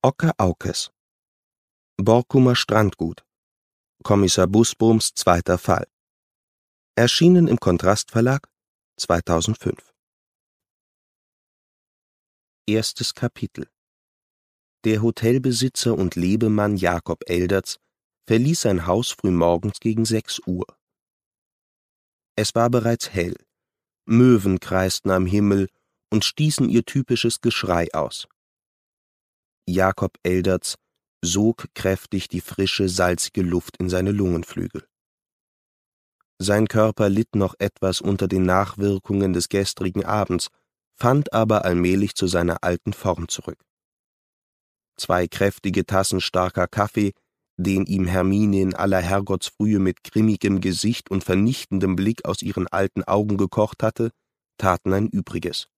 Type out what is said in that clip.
Oke Aukes. Borkumer Strandgut. Kommissar Busboms zweiter Fall. Erschienen im Kontrast-Verlag 2005. Erstes Kapitel. Der Hotelbesitzer und Lebemann Jakob Elderts verließ sein Haus frühmorgens gegen 6 Uhr. Es war bereits hell. Möwen kreisten am Himmel und stießen ihr typisches Geschrei aus. Jakob Elderts sog kräftig die frische, salzige Luft in seine Lungenflügel. Sein Körper litt noch etwas unter den Nachwirkungen des gestrigen Abends, fand aber allmählich zu seiner alten Form zurück. 2 kräftige Tassen starker Kaffee, den ihm Hermine in aller Herrgottsfrühe mit grimmigem Gesicht und vernichtendem Blick aus ihren alten Augen gekocht hatte, taten ein Übriges.